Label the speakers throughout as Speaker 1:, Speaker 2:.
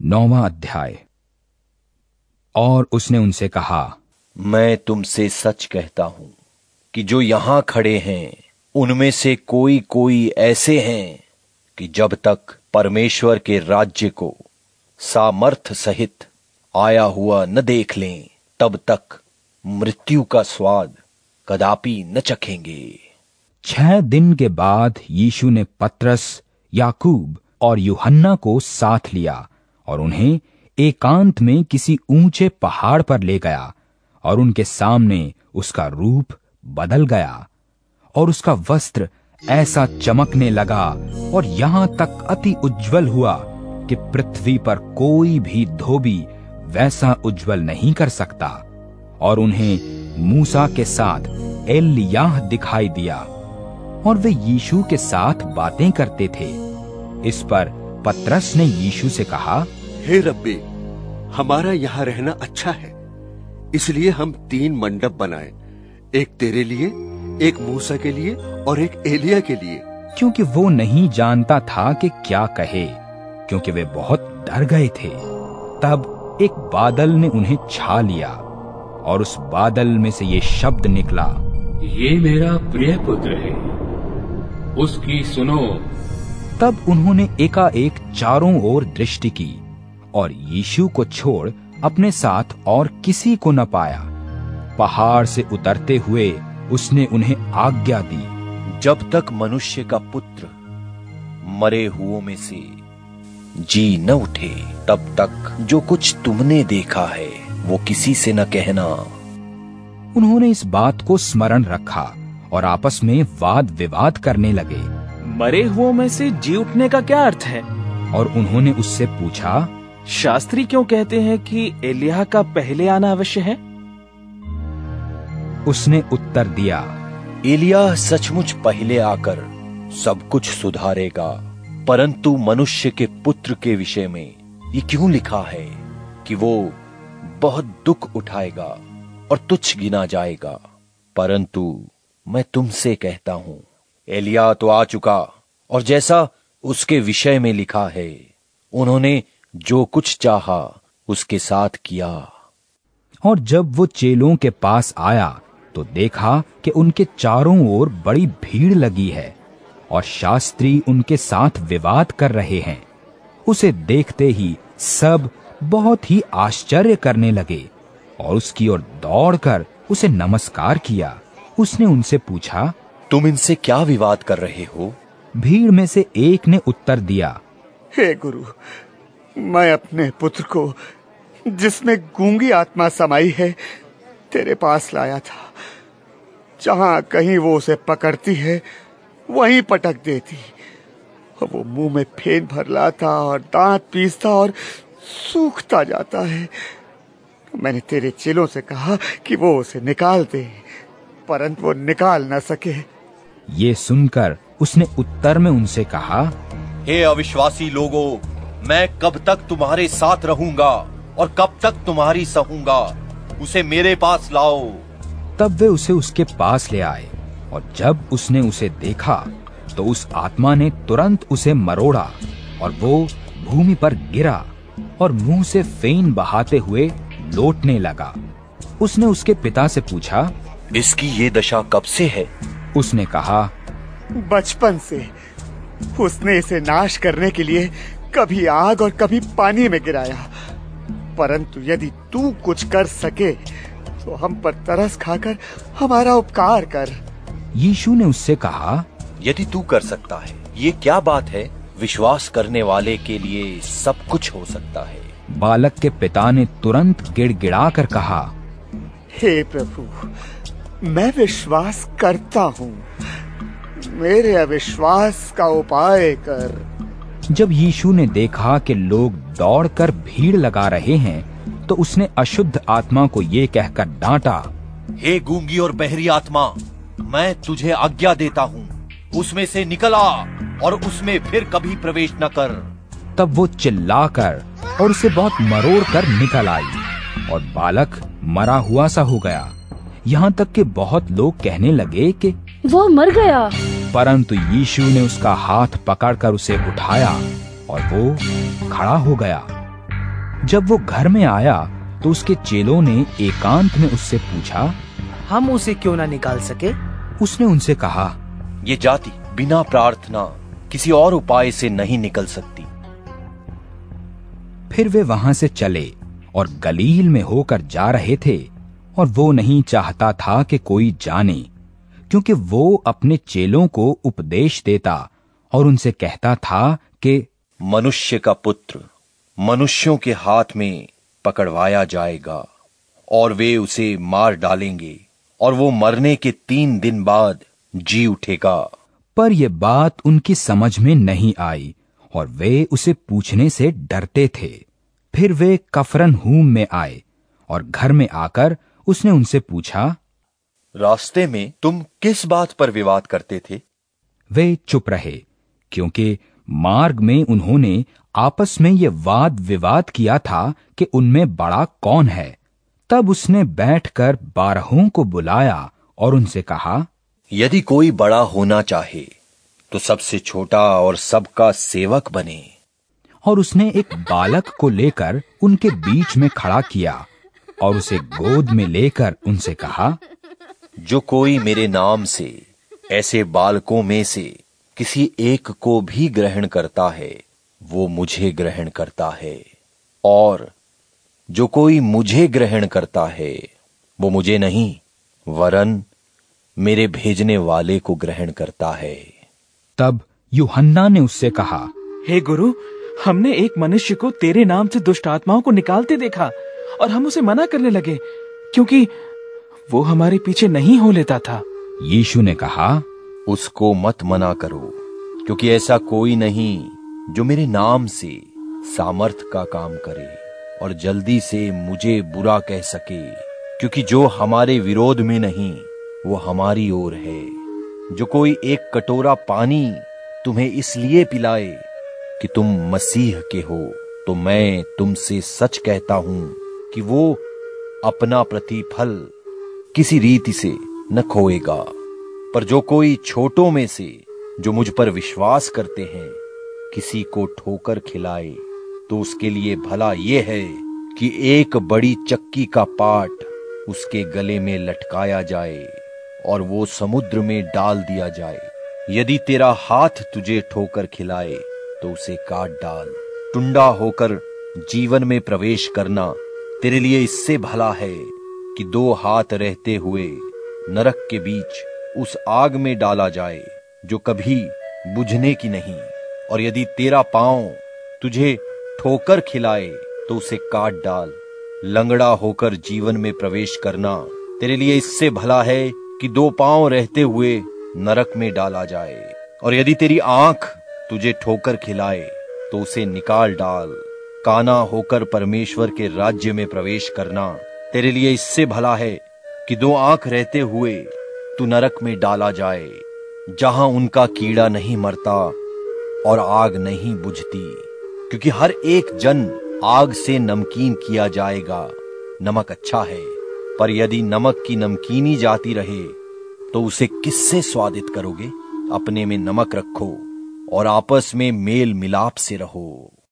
Speaker 1: 9वां अध्याय। और उसने उनसे कहा,
Speaker 2: मैं तुमसे सच कहता हूं कि जो यहां खड़े हैं उनमें से कोई कोई ऐसे हैं कि जब तक परमेश्वर के राज्य को सामर्थ्य सहित आया हुआ न देख लें तब तक मृत्यु का स्वाद कदापि न चखेंगे।
Speaker 1: 6 दिन के बाद यीशु ने पतरस, याकूब और यूहन्ना को साथ लिया और उन्हें एकांत में किसी ऊंचे पहाड़ पर ले गया और उनके सामने उसका रूप बदल गया और उसका वस्त्र ऐसा चमकने लगा और यहां तक अति उज्जवल हुआ कि पृथ्वी पर कोई भी धोबी वैसा उज्जवल नहीं कर सकता। और उन्हें मूसा के साथ एलिय्याह दिखाई दिया और वे यीशु के साथ बातें करते थे। इस पर पतरस ने यीशु से कहा,
Speaker 3: हे रब्बी, हमारा यहाँ रहना अच्छा है, इसलिए हम 3 मंडप बनाए, एक तेरे लिए, एक मूसा के लिए और एक एलिय्याह के लिए।
Speaker 1: क्योंकि वो नहीं जानता था कि क्या कहे, क्योंकि वे बहुत डर गए थे। तब एक बादल ने उन्हें छा लिया और उस बादल में से ये शब्द निकला,
Speaker 4: ये मेरा प्रिय पुत्र है, उसकी सुनो।
Speaker 1: तब उन्होंने एकाएक चारों ओर दृष्टि की और यीशु को छोड़ अपने साथ और किसी को न पाया। पहाड़ से उतरते हुए उसने उन्हें आज्ञा दी,
Speaker 2: जब तक मनुष्य का पुत्र मरे हुओं में से जी न उठे तब तक जो कुछ तुमने देखा है वो किसी से न कहना।
Speaker 1: उन्होंने इस बात को स्मरण रखा और आपस में वाद विवाद करने लगे।
Speaker 5: मरे हुओं में से जी उठने का क्या अर्थ है?
Speaker 1: और उन्होंने उससे पूछा,
Speaker 5: शास्त्री क्यों कहते हैं कि एलिय्याह का पहले आना अवश्य है?
Speaker 1: उसने उत्तर दिया,
Speaker 2: एलिय्याह सचमुच पहले आकर सब कुछ सुधारेगा, परंतु मनुष्य के पुत्र के विषय में ये क्यों लिखा है कि वो बहुत दुख उठाएगा और तुच्छ गिना जाएगा। परंतु मैं तुमसे कहता हूं, एलिय्याह तो आ चुका और जैसा उसके विषय में लिखा है उन्होंने जो कुछ चाहा उसके साथ किया।
Speaker 1: और जब वो चेलों के पास आया तो देखा कि उनके चारों ओर बड़ी भीड़ लगी है और शास्त्री उनके साथ विवाद कर रहे हैं। उसे देखते ही सब बहुत ही आश्चर्य करने लगे और उसकी ओर दौड़कर उसे नमस्कार किया। उसने उनसे पूछा,
Speaker 2: तुम इनसे क्या विवाद कर रहे हो?
Speaker 1: भीड़ में से एक ने उत्तर दिया,
Speaker 3: हे गुरु, मैं अपने पुत्र को जिसमें गूंगी आत्मा समाई है तेरे पास लाया था। जहां कहीं वो उसे पकड़ती है वहीं पटक देती। वो मुंह में फेन भर लाता और दांत पीसता और सूखता जाता है। मैंने तेरे चेलों से कहा कि वो उसे निकाल दे, परंतु वो निकाल न सके।
Speaker 1: ये सुनकर उसने उत्तर में उनसे कहा,
Speaker 2: हे अविश्वासी लोगों, मैं कब तक तुम्हारे साथ रहूंगा और कब तक तुम्हारी सहूंगा? उसे मेरे पास लाओ।
Speaker 1: तब वे उसे उसके पास ले आए और जब उसने उसे देखा तो उस आत्मा ने तुरंत उसे मरोड़ा और वो भूमि पर गिरा और मुंह से फेन बहाते हुए लौटने लगा। उसने उसके पिता से पूछा,
Speaker 2: इसकी ये दशा कब से है?
Speaker 1: उसने कहा,
Speaker 3: बचपन से। उसने इसे नाश करने के लिए कभी आग और कभी पानी में गिराया। परंतु यदि तू कुछ कर सके तो हम पर तरस खाकर हमारा उपकार कर।
Speaker 1: यीशु ने उससे कहा,
Speaker 2: यदि तू कर सकता है ये क्या बात है? विश्वास करने वाले के लिए सब कुछ हो सकता है।
Speaker 1: बालक के पिता ने तुरंत गिड़गिड़ा कर कहा,
Speaker 3: हे प्रभु, मैं विश्वास करता हूँ, मेरे अविश्वास का उपाय कर।
Speaker 1: जब यीशु ने देखा कि लोग दौड़कर भीड़ लगा रहे हैं तो उसने अशुद्ध आत्मा को ये कहकर डांटा,
Speaker 2: हे गूंगी और बहरी आत्मा, मैं तुझे आज्ञा देता हूँ, उसमें से निकल आ और उसमें फिर कभी प्रवेश न कर।
Speaker 1: तब वो चिल्लाकर और उसे बहुत मरोड़ कर निकल आई और बालक मरा हुआ सा हो गया। यहाँ तक कि बहुत लोग कहने लगे कि
Speaker 6: वो मर गया।
Speaker 1: परंतु यीशु ने उसका हाथ पकड़कर उसे उठाया और वो खड़ा हो गया। जब वो घर में आया तो उसके चेलों ने एकांत में उससे पूछा,
Speaker 6: हम उसे क्यों ना निकाल सके?
Speaker 1: उसने उनसे कहा,
Speaker 2: ये जाति बिना प्रार्थना किसी और उपाय से नहीं निकल सकती।
Speaker 1: फिर वे वहां से चले और गलील में होकर जा रहे थे, और वो नहीं चाहता था कि कोई जाने, क्योंकि वो अपने चेलों को उपदेश देता और उनसे कहता था कि
Speaker 2: मनुष्य का पुत्र मनुष्यों के हाथ में पकड़वाया जाएगा और वे उसे मार डालेंगे और वो मरने के 3 दिन बाद जी उठेगा।
Speaker 1: पर यह बात उनकी समझ में नहीं आई और वे उसे पूछने से डरते थे। फिर वे कफरनहूम में आए और घर में आकर उसने उनसे पूछा,
Speaker 2: रास्ते में तुम किस बात पर विवाद करते थे?
Speaker 1: वे चुप रहे, क्योंकि मार्ग में उन्होंने आपस में ये वाद विवाद किया था कि उनमें बड़ा कौन है। तब उसने बैठकर 12 को बुलाया और उनसे कहा,
Speaker 2: यदि कोई बड़ा होना चाहे तो सबसे छोटा और सबका सेवक बने।
Speaker 1: और उसने एक बालक को लेकर उनके बीच में खड़ा किया और उसे गोद में लेकर उनसे कहा,
Speaker 2: जो कोई मेरे नाम से ऐसे बालकों में से किसी एक को भी ग्रहण करता है वो मुझे ग्रहण करता है, और जो कोई मुझे ग्रहण करता है वो मुझे नहीं वरन मेरे भेजने वाले को ग्रहण करता है।
Speaker 1: तब यूहन्ना ने उससे कहा,
Speaker 5: हे गुरु, हमने एक मनुष्य को तेरे नाम से दुष्ट आत्माओं को निकालते देखा और हम उसे मना करने लगे, क्योंकि वो हमारे पीछे नहीं हो लेता था।
Speaker 1: यीशु ने कहा,
Speaker 2: उसको मत मना करो, क्योंकि ऐसा कोई नहीं जो मेरे नाम से सामर्थ का काम करे और जल्दी से मुझे बुरा कह सके, क्योंकि जो हमारे विरोध में नहीं वो हमारी ओर है। जो कोई एक कटोरा पानी तुम्हें इसलिए पिलाए कि तुम मसीह के हो, तो मैं तुमसे सच कहता हूं कि वो अपना प्रतिफल किसी रीति से न खोएगा। पर जो कोई छोटों में से जो मुझ पर विश्वास करते हैं किसी को ठोकर खिलाए, तो उसके लिए भला ये है कि एक बड़ी चक्की का पाट उसके गले में लटकाया जाए और वो समुद्र में डाल दिया जाए। यदि तेरा हाथ तुझे ठोकर खिलाए तो उसे काट डाल। टुंडा होकर जीवन में प्रवेश करना तेरे लिए इससे भला है कि 2 हाथ रहते हुए नरक के बीच उस आग में डाला जाए जो कभी बुझने की नहीं। और यदि तेरा पांव तुझे ठोकर खिलाए तो उसे काट डाल। लंगड़ा होकर जीवन में प्रवेश करना तेरे लिए इससे भला है कि 2 पांव रहते हुए नरक में डाला जाए। और यदि तेरी आंख तुझे ठोकर खिलाए तो उसे निकाल डाल। काना होकर परमेश्वर के राज्य में प्रवेश करना तेरे लिए इससे भला है कि 2 आंख रहते हुए तू नरक में डाला जाए, जहां उनका कीड़ा नहीं मरता और आग नहीं बुझती, क्योंकि हर एक जन आग से नमकीन किया जाएगा। नमक अच्छा है, पर यदि नमक की नमकीनी जाती रहे तो उसे किससे स्वादित करोगे? अपने में नमक रखो और आपस में मेल मिलाप से रहो।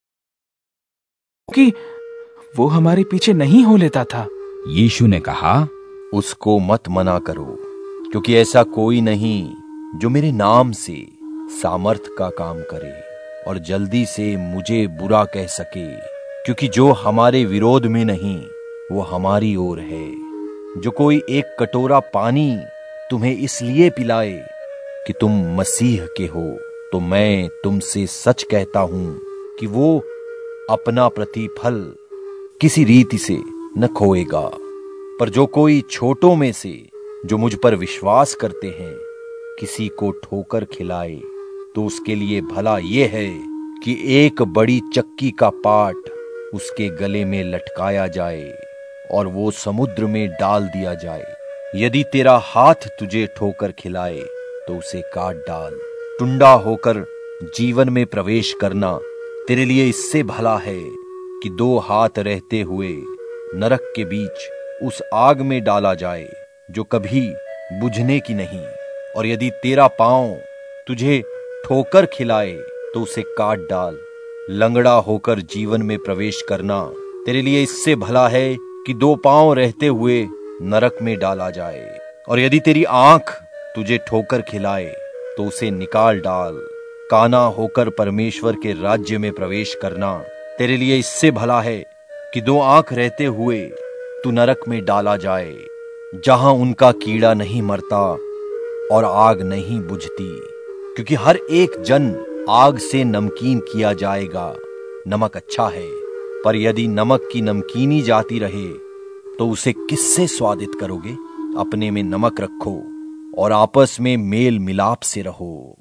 Speaker 5: कि वो हमारे पीछे नहीं हो लेता था।
Speaker 1: यीशु ने कहा,
Speaker 2: उसको मत मना करो, क्योंकि ऐसा कोई नहीं जो मेरे नाम से सामर्थ का काम करे और जल्दी से मुझे बुरा कह सके, क्योंकि जो हमारे विरोध में नहीं वो हमारी ओर है। जो कोई एक कटोरा पानी तुम्हें इसलिए पिलाए कि तुम मसीह के हो, तो मैं तुमसे सच कहता हूं कि वो अपना प्रतिफल किसी रीति से न खोएगा। पर जो कोई छोटों में से जो मुझ पर विश्वास करते हैं किसी को ठोकर खिलाए, तो उसके लिए भला ये है कि एक बड़ी चक्की का पाट उसके गले में लटकाया जाए और वो समुद्र में डाल दिया जाए। यदि तेरा हाथ तुझे ठोकर खिलाए तो उसे काट डाल। टुंडा होकर जीवन में प्रवेश करना तेरे लिए इससे भला है कि 2 हाथ रहते हुए नरक के बीच उस आग में डाला जाए जो कभी बुझने की नहीं। और यदि तेरा पांव तुझे ठोकर खिलाए तो उसे काट डाल। लंगड़ा होकर जीवन में प्रवेश करना तेरे लिए इससे भला है कि 2 पांव रहते हुए नरक में डाला जाए, और यदि तेरी आंख तुझे ठोकर खिलाए तो उसे निकाल डाल। काना होकर परमेश्वर के राज्य में प्रवेश करना तेरे लिए इससे भला है कि 2 आंख रहते हुए तू नरक में डाला जाए, जहां उनका कीड़ा नहीं मरता और आग नहीं बुझती, क्योंकि हर एक जन आग से नमकीन किया जाएगा। नमक अच्छा है, पर यदि नमक की नमकीनी जाती रहे तो उसे किससे स्वादित करोगे? अपने में नमक रखो और आपस में मेल मिलाप से रहो।